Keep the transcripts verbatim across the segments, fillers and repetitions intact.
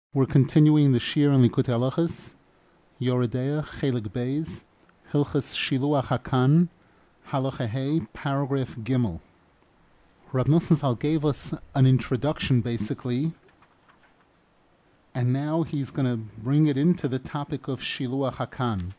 We're continuing the Shir in Likutei Halachos, Yoredeya, Chelik Beis, Hilchos Shiluach Hakan, Halacha Hey, paragraph Gimel. Rab Nosson Zal gave us an introduction, basically, and now he's going to bring it into the topic of Shiluach Hakan.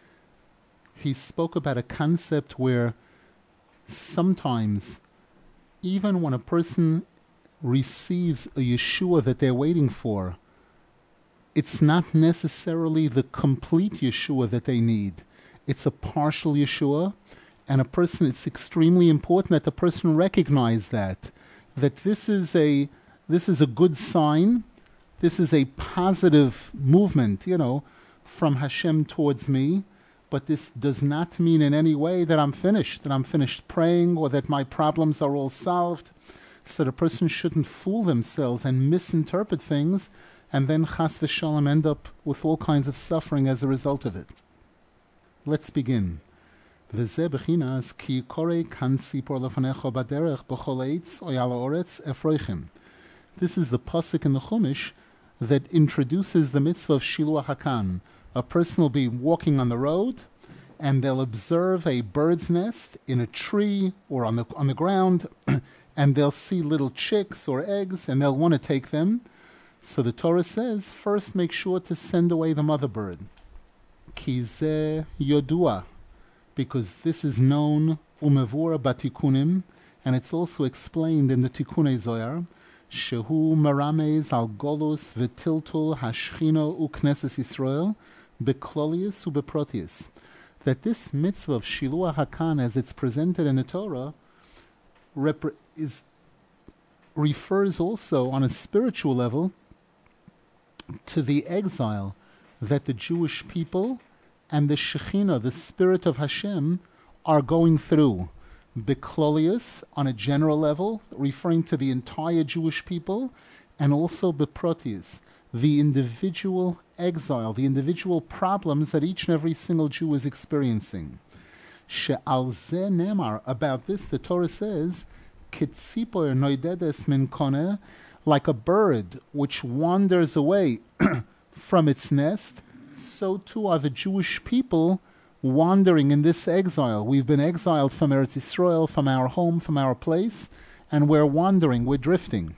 He spoke about a concept where sometimes, even when a person receives a Yeshua that they're waiting for, it's not necessarily the complete Yeshua that they need. It's a partial Yeshua, and a person, it's extremely important that the person recognize that, that this is a this is a good sign, this is a positive movement, you know, from Hashem towards me, but this does not mean in any way that I'm finished, that I'm finished praying, or that my problems are all solved. So the person shouldn't fool themselves and misinterpret things, and then chas v'shalom end up with all kinds of suffering as a result of it. Let's begin. V'zeh b'chinas ki korei kan sipor lefanecho baderech b'chol eitz oyal ha'oretz efroichim. This is the pasuk in the Chumash that introduces the mitzvah of Shiluach Hakan. A person will be walking on the road, and they'll observe a bird's nest in a tree or on the on the ground, and they'll see little chicks or eggs, and they'll want to take them. So the Torah says, first make sure to send away the mother bird. Ki zeh yodua, because this is known, umevura batikunim, and it's also explained in the Tikunei Zohar, shehu meramez al golus v'tiltul hashchino ukneses Yisrael, beklolius ubeprotius, that this mitzvah of Shiluach Hakan, as it's presented in the Torah, rep- is refers also on a spiritual level to the exile that the Jewish people and the Shekhinah, the Spirit of Hashem, are going through. Beklolius, on a general level, referring to the entire Jewish people, and also Beprotius, the individual exile, the individual problems that each and every single Jew is experiencing. She'al zeh nemar, about this the Torah says, Kitzipor noidedes min koneh, like a bird which wanders away from its nest, so too are the Jewish people wandering in this exile. We've been exiled from Eretz Yisrael, from our home, from our place, and we're wandering, we're drifting.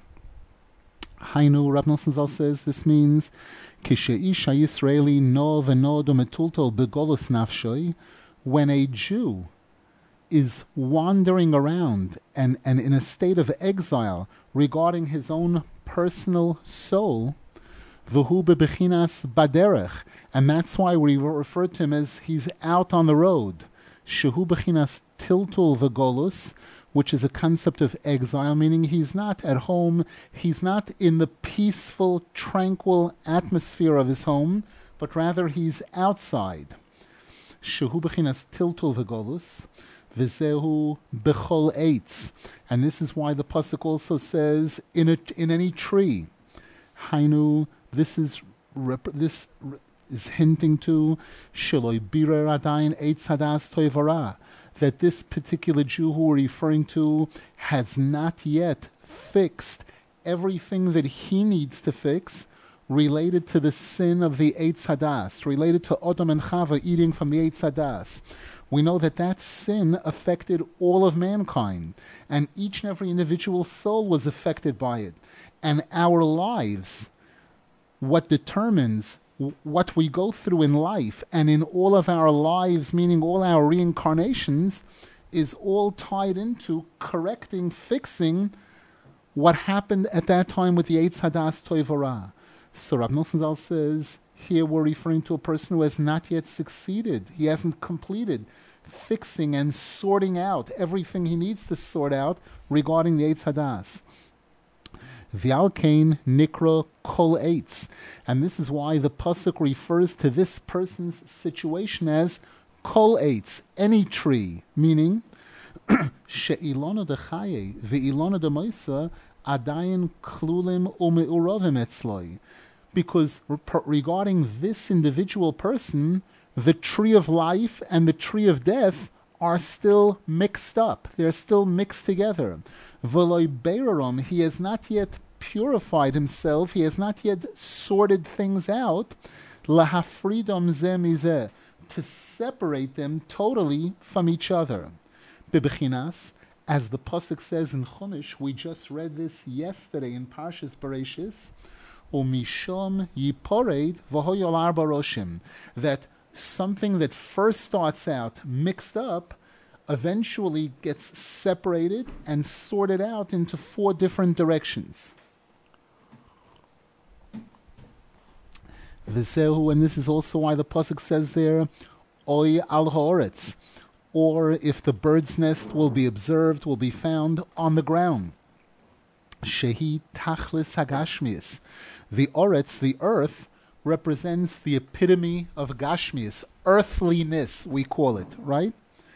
Hainu, Rab Nosson Zal says, this means, Kishe'ish ha'Yisraeli no v'no do metultol begolus nafshoi, when a Jew is wandering around and, and in a state of exile regarding his own personal soul, v'hu bebechinas baderech, and that's why we refer to him as he's out on the road. Shehu bechinas tiltul v'golus, which is a concept of exile, meaning he's not at home, he's not in the peaceful, tranquil atmosphere of his home, but rather he's outside. Shehu bechinas tiltul v'golus, v'zehu bechol eitz, and this is why the pasuk also says in a, in any tree. Hainu, this is rep, this is hinting to sheloi birer adayin eitz hadas toivara, that this particular Jew who we're referring to has not yet fixed everything that he needs to fix related to the sin of the eitz hadas, related to Adam and Chava eating from the eitz hadas. We know that that sin affected all of mankind, and each and every individual soul was affected by it. And our lives, what determines what we go through in life, and in all of our lives, meaning all our reincarnations, is all tied into correcting, fixing what happened at that time with the Eitz Hadas Toivara. So Rab Nosson Zal says, here we're referring to a person who has not yet succeeded. He hasn't completed fixing and sorting out everything he needs to sort out regarding the Eitz Hadas. V'alkein nikra kol eitz. And this is why the pasuk refers to this person's situation as kol eitz, any tree, meaning she'ilona dechaye ve'ilona demoisa adayin klulim u'meurovim etzloi. Because regarding this individual person, the tree of life and the tree of death are still mixed up. They're still mixed together. V'loi beirerom, he has not yet purified himself, he has not yet sorted things out, lahafridom ze mizeh, to separate them totally from each other. Bibechinas, as the pasuk says in Chumash, we just read this yesterday in Parshas Bereshis, umishom yipored v'hoyol arba roshim, that something that first starts out mixed up eventually gets separated and sorted out into four different directions. V'zehu, and this is also why the pasuk says there, oy al ha'oretz, or if the bird's nest will be observed, will be found on the ground. Shehi tachlis hagashmius. The oretz, the earth, represents the epitome of gashmius, earthliness, we call it, right?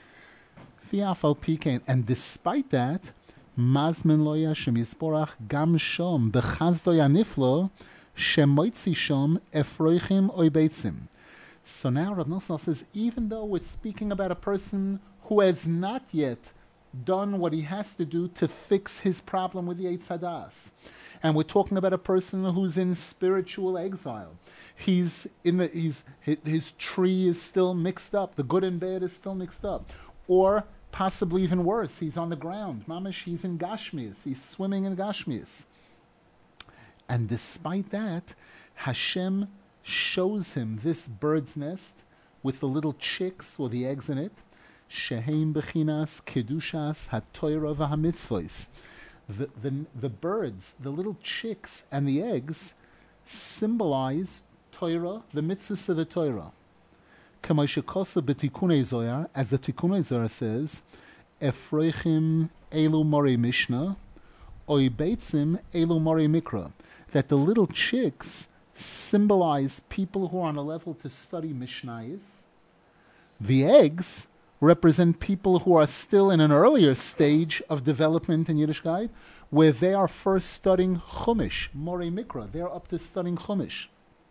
And despite that, mazmin lo yashem yisborach gam shom bechazdo yaniflo shemoitzi shom efroichim oibeitzim. So now Rav Nosson says, even though we're speaking about a person who has not yet done what he has to do to fix his problem with the Eitz Hadas, and we're talking about a person who's in spiritual exile, he's in the he's his, his tree is still mixed up, the good and bad is still mixed up, or possibly even worse, he's on the ground. Mamash, he's in Gashmias. He's swimming in Gashmias. And despite that, Hashem shows him this bird's nest with the little chicks or the eggs in it. Sheheim bechinas kedushas hatoira v'hamitzvos. The, the, the birds, the little chicks and the eggs symbolize Torah, the mitzvahs of the Torah. As the Tikkunei Zohar says, Efroichim elu mori Mishnah, oi beitzim elu mori Mikra, that the little chicks symbolize people who are on a level to study Mishnayos. The eggs represent people who are still in an earlier stage of development in Yiddishkeit, where they are first studying Chumash, mori Mikra. They are up to studying Chumash.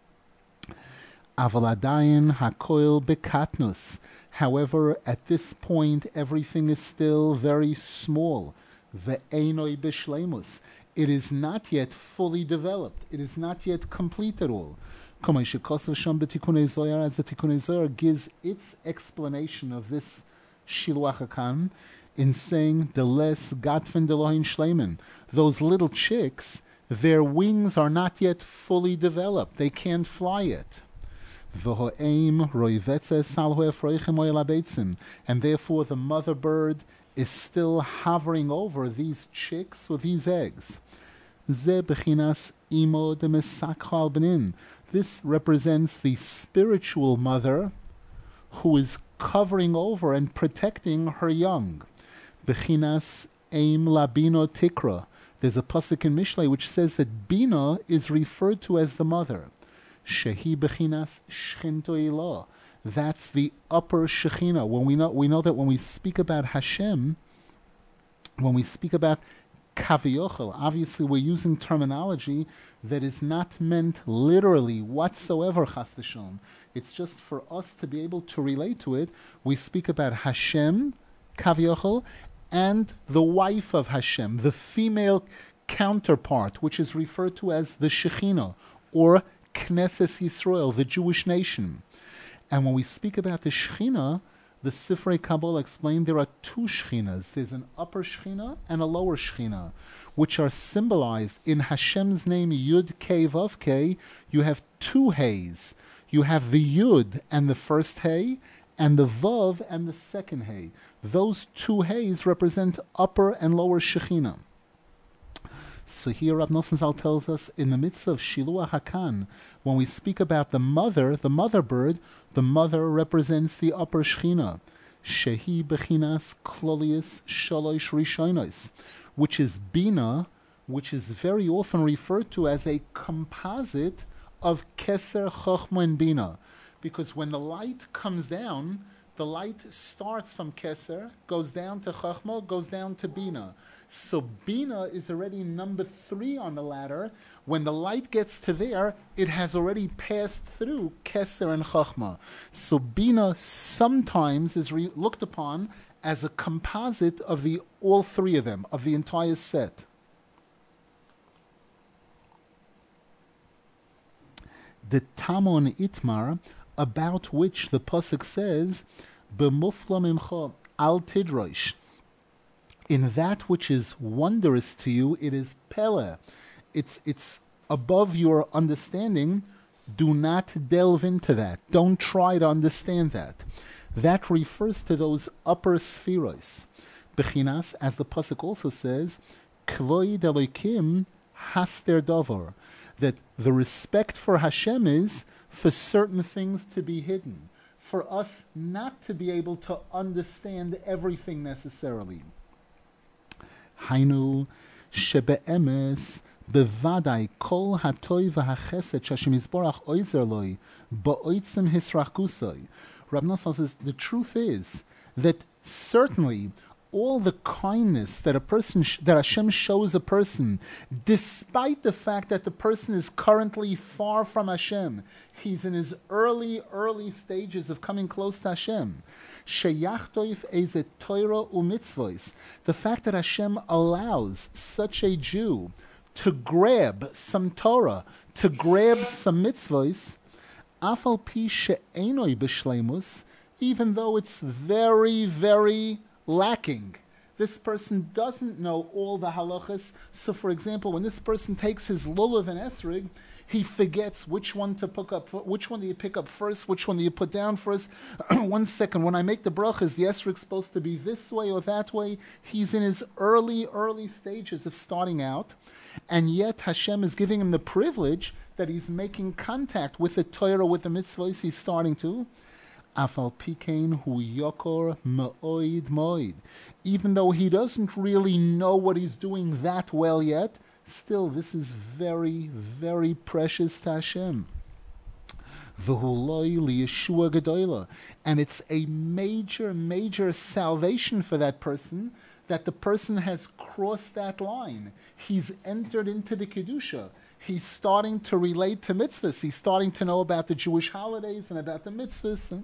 Avaladayin hakoil bekatnus. However, at this point, everything is still very small. Ve'enoi b'shleimus. It is not yet fully developed. It is not yet complete at all. As the Tikkunei Zohar gives its explanation of this Shiluach HaKan in saying, the less gatfen delohin shleimen. Those little chicks, their wings are not yet fully developed. They can't fly yet. And therefore the mother bird is still hovering over these chicks or these eggs. This represents the spiritual mother who is covering over and protecting her young. Bechinas eim labino tikra. There's a pasuk in Mishlei which says that Bina is referred to as the mother. Shehi bechinas shchinto ilah. That's the upper Shekhinah. When we know we know that when we speak about Hashem, when we speak about Kaviochel, obviously we're using terminology that is not meant literally whatsoever, chas v'shalom. It's just for us to be able to relate to it. We speak about Hashem, Kaviochel, and the wife of Hashem, the female counterpart, which is referred to as the Shekhinah, or Knesset Yisrael, the Jewish nation. And when we speak about the Shekhinah, the Sifrei Kabbalah explained there are two Shekhinahs. There's an upper Shekhinah and a lower Shekhinah, which are symbolized in Hashem's name, Yud Kei Vav Kei. You have two Heys. You have the Yud and the first Hey, and the Vav and the second Hey. Those two Heys represent upper and lower Shekhinah. So here Rab Nosson Zal tells us in the midst of Shiluach HaKan, when we speak about the mother, the mother bird, the mother represents the upper Shechina, Shehi Bechinas Klolius Shalosh Rishonos, which is Bina, which is very often referred to as a composite of Keser, Chochma, and Bina. Because when the light comes down, the light starts from Keser, goes down to Chochma, goes down to Bina. So Bina is already number three on the ladder. When the light gets to there, it has already passed through Keser and Chachma. So Bina sometimes is re- looked upon as a composite of the all three of them, of the entire set. the Tamon Itmar, about which the Pasuk says, B'mufla mimcha al tidrosh. In that which is wondrous to you, it is pele. It's, it's above your understanding. Do not delve into that. Don't try to understand that. That refers to those upper spheros. Bechinas, as the Pasuk also says, Kvoid Elokim haster davar. That the respect for Hashem is for certain things to be hidden. For us not to be able to understand everything necessarily. Hainu shebe'emes bevadai kol hatoy v'hachesed sh'Hashem Yisborach oizer loi ba'oitzim hisrachkusoi. Rab Nosson says the truth is that certainly all the kindness that a person sh- that Hashem shows a person, despite the fact that the person is currently far from Hashem, he's in his early, early stages of coming close to Hashem. Sheyachtoif eze Torah umitzvos. The fact that Hashem allows such a Jew to grab some Torah, to grab some mitzvos, afal pi she'enoi b'shleimus, even though it's very, very lacking. This person doesn't know all the halachas. So, for example, when this person takes his lulav and esrig, he forgets which one to pick up. Which one do you pick up first? Which one do you put down first? One second. When I make the brachas, the esrig's supposed to be this way or that way. He's in his early, early stages of starting out, and yet Hashem is giving him the privilege that he's making contact with the Torah, with the mitzvahs he's starting to. Afal pikein hu yokor me'oid moid. Even though he doesn't really know what he's doing that well yet, still this is very, very precious to Hashem. V'huloi liyeshua gedola. And it's a major, major salvation for that person, that the person has crossed that line. He's entered into the Kedusha. He's starting to relate to mitzvahs. He's starting to know about the Jewish holidays and about the mitzvahs.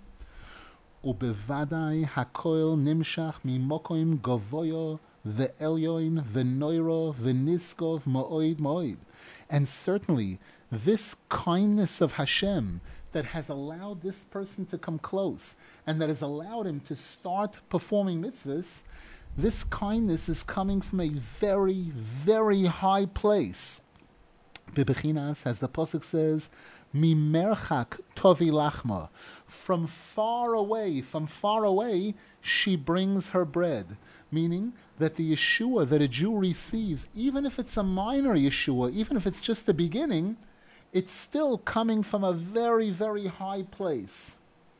Ubevadai hakoil nimshach mimokoim gavoyo ve'elyoin ve'noiro ve'niskov ma'oid ma'oid. And certainly, this kindness of Hashem that has allowed this person to come close and that has allowed him to start performing mitzvahs, this kindness is coming from a very, very high place. Bibechinas, as the Pasuk says, Mimerchak tovi lachma. From far away, from far away, she brings her bread. Meaning that the Yeshua that a Jew receives, even if it's a minor Yeshua, even if it's just the beginning, it's still coming from a very, very high place.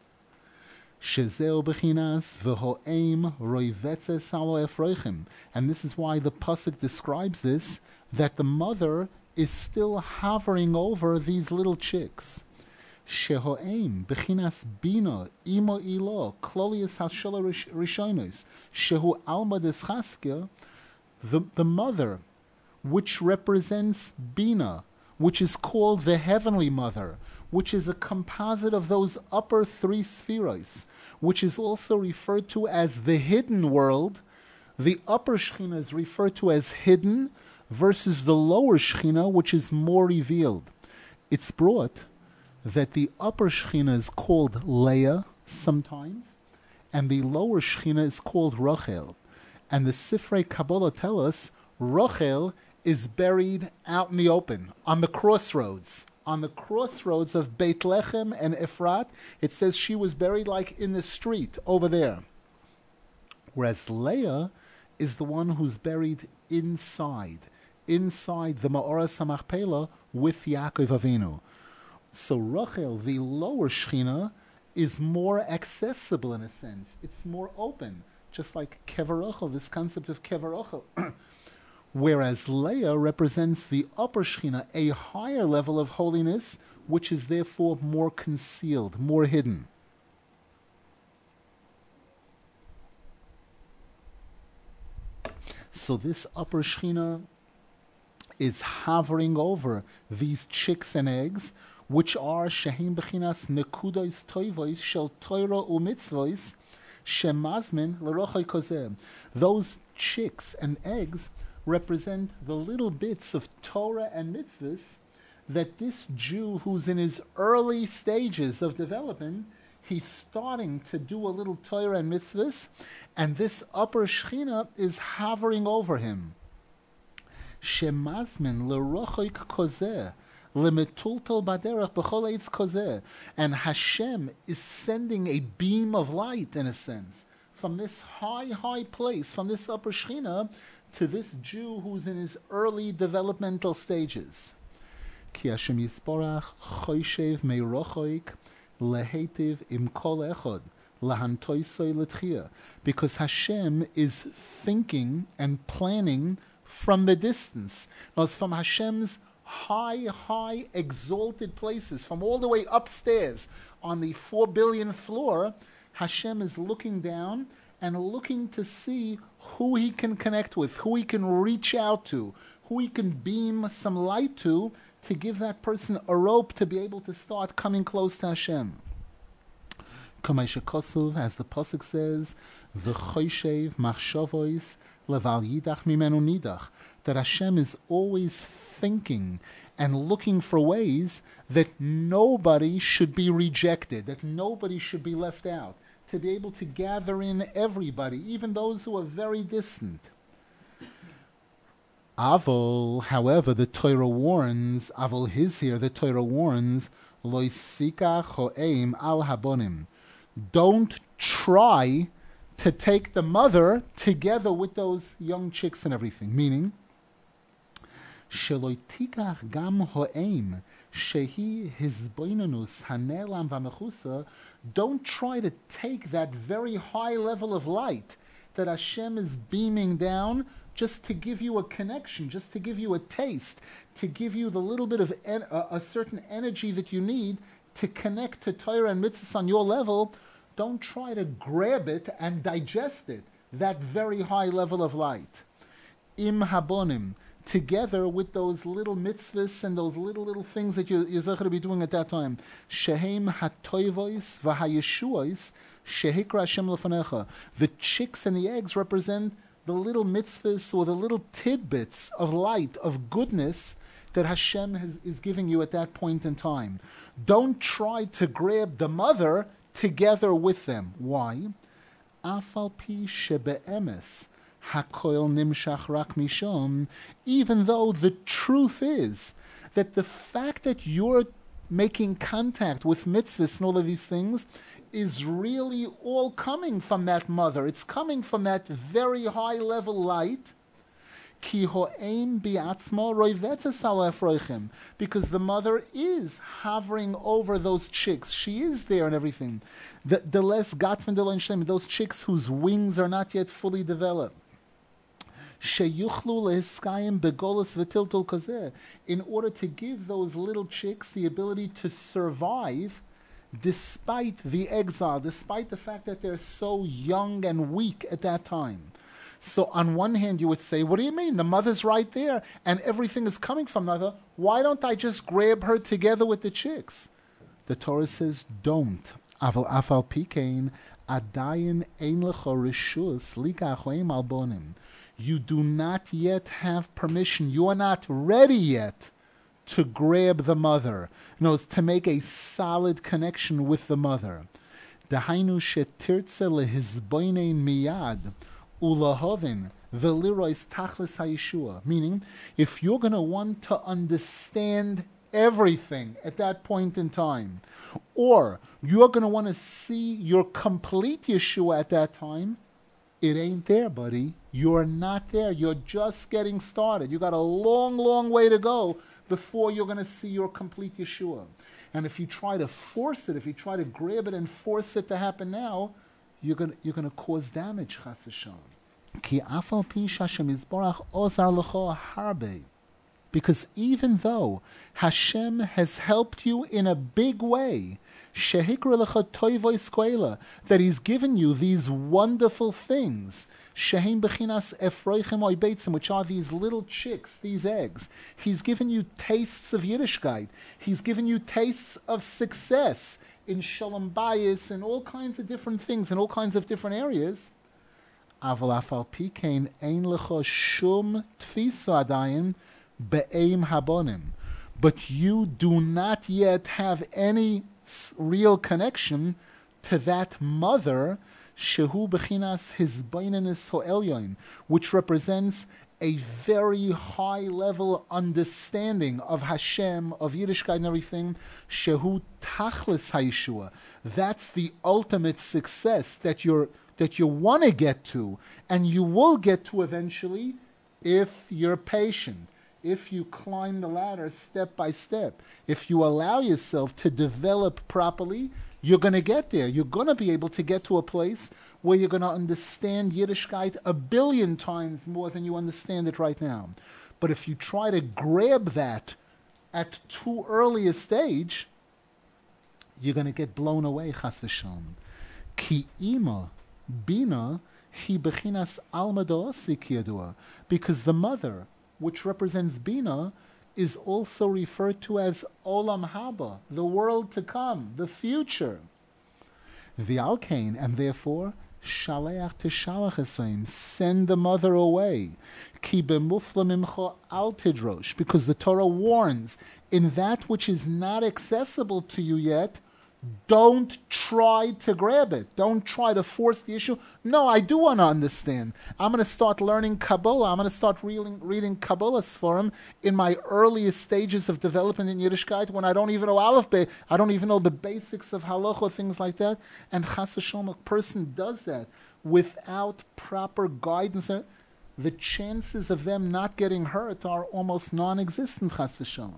Shezeo bechinas v'ho'eim roivetze salo efroichim. And this is why the Pasuk describes this, that the mother is still hovering over these little chicks. Sheho'eim bechinas bina imo ilo klolius hashola rishonos shehu alma deschaskia. The the mother, which represents bina, which is called the heavenly mother, which is a composite of those upper three spheros, which is also referred to as the hidden world. The upper Shechina is referred to as hidden, versus the lower Shechina, which is more revealed. It's brought that the upper Shechina is called Leah sometimes, and the lower Shechina is called Rachel. And the Sifrei Kabbalah tell us Rachel is buried out in the open, on the crossroads. On the crossroads of Beit Lechem and Efrat, it says she was buried like in the street over there. Whereas Leah is the one who's buried inside, inside the Ma'oras HaMachpelah with Yaakov Avinu. So Rachel, the lower Shechina, is more accessible in a sense. It's more open, just like Kever Rachel, this concept of Kever Rachel. Whereas Leah represents the upper Shechina, a higher level of holiness, which is therefore more concealed, more hidden. So this upper Shechina is hovering over these chicks and eggs, which are Shehem Bechinas Nekudos Toivois Shel Torah Umitzvois Shemazmin L'Rochai Kozeh. Those chicks and eggs represent the little bits of Torah and mitzvahs that this Jew who's in his early stages of development, he's starting to do a little Torah and mitzvahs, and this upper Shechina is hovering over him. Shemazmin lerochoik kozeh, lemetultol baderach b'chol eitz kozeh. And Hashem is sending a beam of light, in a sense, from this high, high place, from this upper Shechina, to this Jew who's in his early developmental stages. Ki Hashem Yisborach choyshev meirochoik lehetiv im kol echod lahantoisoi letchia. Because Hashem is thinking and planning from the distance. Now, it's from Hashem's high, high, exalted places, from all the way upstairs on the four billionth floor, Hashem is looking down and looking to see who he can connect with, who he can reach out to, who he can beam some light to, to give that person a rope to be able to start coming close to Hashem. Kamei shekosov, as the pasuk says, v'choyshev machshavois leval yidach mimenu nidach, that Hashem is always thinking and looking for ways that nobody should be rejected, that nobody should be left out, to be able to gather in everybody, even those who are very distant. Avol, however, the Torah warns, Avol his here, the Torah warns, loisika choeim al habonim. Don't try to take the mother together with those young chicks and everything. Meaning, sheloitikach gam ho'eim shehi hizboinanus hanelam v'mechusa. Don't try to take that very high level of light that Hashem is beaming down just to give you a connection, just to give you a taste, to give you the little bit of en- a, a certain energy that you need to connect to Torah and mitzvahs on your level. Don't try to grab it and digest it, that very high level of light. Im habonim, together with those little mitzvahs and those little, little things that you, you're going to be doing at that time. Shehem hatoivois v'hayeshuos shehikra Hashem lefanecha. The chicks and the eggs represent the little mitzvahs or the little tidbits of light, of goodness that Hashem has, is giving you at that point in time. Don't try to grab the mother together with them. Why? Afal pi shebe'emes hakoil nimshach rak mishom. Even though the truth is that the fact that you're making contact with mitzvahs and all of these things is really all coming from that mother. It's coming from that very high level light. Because the mother is hovering over those chicks. She is there and everything. The, the less gatvan de shlem, those chicks whose wings are not yet fully developed. In order to give those little chicks the ability to survive despite the exile, despite the fact that they're so young and weak at that time. So on one hand, you would say, what do you mean? The mother's right there, and everything is coming from the mother. Why don't I just grab her together with the chicks? The Torah says, don't. Aval afal pikein adayin ein lecho rishus likachoim albonim. You do not yet have permission. You are not ready yet to grab the mother. No, it's to make a solid connection with the mother. Dahainu shetirtze lehizboinein miyad. Ulahovin velirois tachlis hayeshua. Meaning, if you're going to want to understand everything at that point in time, or you're going to want to see your complete Yeshua at that time, it ain't there, buddy. You're not there. You're just getting started. You got a long, long way to go before you're going to see your complete Yeshua. And if you try to force it, if you try to grab it and force it to happen now, you're going you're going to cause damage, chas v'shalom. Ki afal pi Hashem yizborach ozar lecho harbe. Because even though Hashem has helped you in a big way, shehikra lecha toivois koela, that He's given you these wonderful things, shehem bechinas efroichem oibeitzim, which are these little chicks, these eggs. He's given you tastes of Yiddishkeit. He's given you tastes of success in shalom bayis and all kinds of different things in all kinds of different areas. Aval afal pikein ein lecha shum tfisa adayin be'eim habonim. but you do not yet have any real connection to that mother, shehu bechinas hisbainenis ho'elyon, which represents a very high level understanding of Hashem, of Yiddishkeit and everything, shehu tachlis ha'yeshua. That's the ultimate success that you're that you want to get to, and you will get to eventually if you're patient, if you climb the ladder step by step, if you allow yourself to develop properly, you're going to get there. You're going to be able to get to a place where you're going to understand Yiddishkeit a billion times more than you understand it right now. But if you try to grab that at too early a stage, you're going to get blown away, chas v'shalom. Ki ima bina hi bechinas alma da'asik yadua, because the mother, which represents bina, is also referred to as olam haba, the world to come, the future. V'alkein, and therefore shaleach tishalach esoim, send the mother away. Ki b'mufla mimcha al tidrosh, because the Torah warns, in that which is not accessible to you yet, don't try to grab it. Don't try to force the issue. No, I do want to understand. I'm going to start learning Kabbalah. I'm going to start reading, reading Kabbalah Sforim in my earliest stages of development in Yiddishkeit, when I don't even know Aleph Bey. I don't even know the basics of halacha, things like that. And chas v'shalom, a person does that without proper guidance. The chances of them not getting hurt are almost non-existent, chas v'shalom.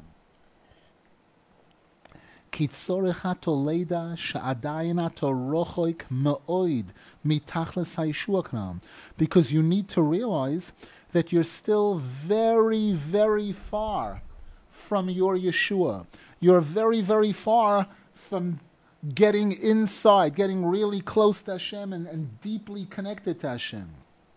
Because you need to realize that you're still very, very far from your Yeshua. You're very, very far from getting inside, getting really close to Hashem and, and deeply connected to Hashem.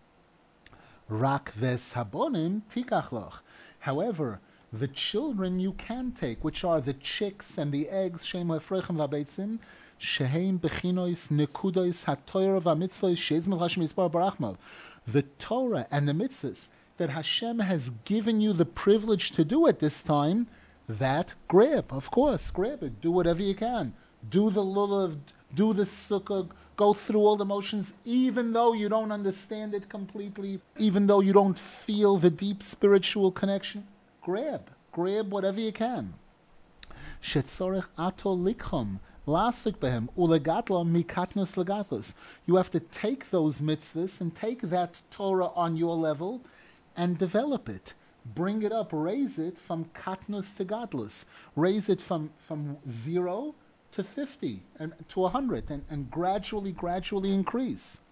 Rak ves habonim tikach. However, the children you can take, which are the chicks and the eggs, Shem Efrechem Vabeitzim, Sheheim Bechinois Nekudois HaTorah VaMitzvos Sheizmel Hashem Yisbar Barachmav. The Torah and the mitzvahs that Hashem has given you the privilege to do at this time, that grab, of course, grab it. Do whatever you can. Do the lulav, do the sukkah, go through all the motions, even though you don't understand it completely, even though you don't feel the deep spiritual connection. Grab, grab whatever you can. Shetzorech ato likhom lasik behem ulegatla mikatnus legatlus. You have to take those mitzvahs and take that Torah on your level and develop it. Bring it up, raise it from katnus to gadlus. Raise it from, from zero to fifty and to a hundred, and, and gradually, gradually increase.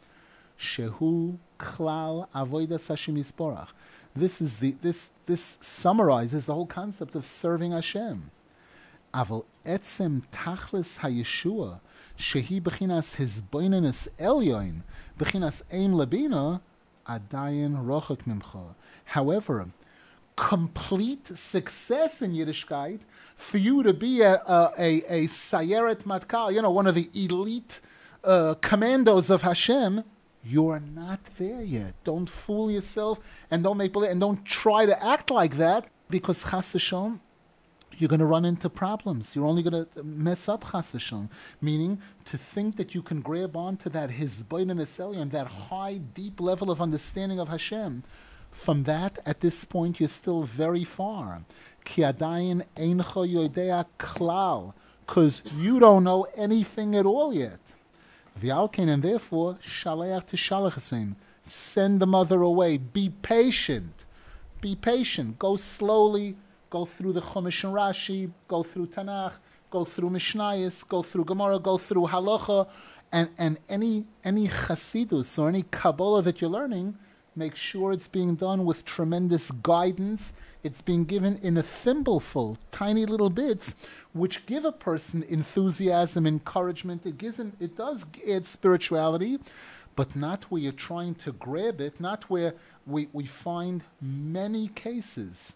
Shehu klal avodas Hashem yisborach. This is the this this summarizes the whole concept of serving Hashem. Aval etzem tachlis hayeshua shehi bechinas hisbainenis elyon bechinas eim labina adayin rochak mimcha. However, complete success in Yiddishkeit, for you to be a a, a, a Sayeret Matkal, you know, one of the elite uh, commandos of Hashem, you're not there yet. Don't fool yourself, and don't make believe, and don't try to act like that, because chas v'shalom, you're going to run into problems. You're only going to mess up chas v'shalom. Meaning, to think that you can grab onto that hisbainenis elyon, that high, deep level of understanding of Hashem. From that, at this point, you're still very far. Ki adayin eincho yodea klal, because you don't know anything at all yet. V'alkein, and therefore, shaleach tishalach, send the mother away. Be patient. Be patient. Go slowly. Go through the Chumash and Rashi. Go through Tanakh. Go through Mishnayos. Go through Gemara. Go through Halacha. And, and any, any Chasidus or any Kabbalah that you're learning, make sure it's being done with tremendous guidance. It's being given in a thimbleful, tiny little bits, which give a person enthusiasm, encouragement. It gives him, it does add spirituality, but not where you're trying to grab it, not where we, we find many cases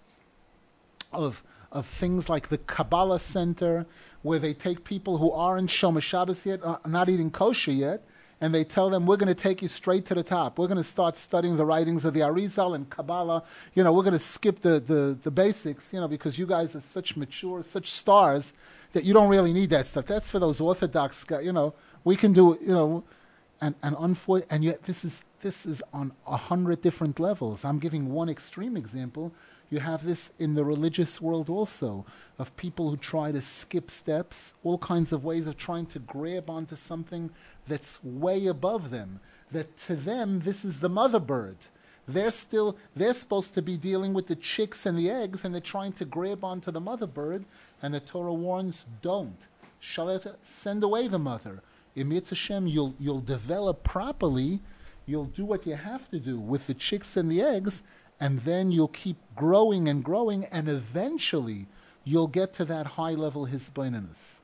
of of things like the Kabbalah Center, where they take people who aren't Shomer Shabbos yet, are not eating kosher yet, and they tell them, we're going to take you straight to the top. We're going to start studying the writings of the Arizal and Kabbalah. You know, we're going to skip the, the, the basics, you know, because you guys are such mature, such stars, that you don't really need that stuff. That's for those Orthodox guys, you know. We can do, you know, and and unfor- and yet this is this is on a hundred different levels. I'm giving one extreme example. You have this in the religious world also, of people who try to skip steps, all kinds of ways of trying to grab onto something that's way above them. That to them, this is the mother bird. They're still, they're supposed to be dealing with the chicks and the eggs, and they're trying to grab onto the mother bird, and the Torah warns, don't. Shalet, send away the mother. In Yitz Hashem, you'll, you'll develop properly, you'll do what you have to do with the chicks and the eggs, and then you'll keep growing and growing, and eventually you'll get to that high level hisbaininus.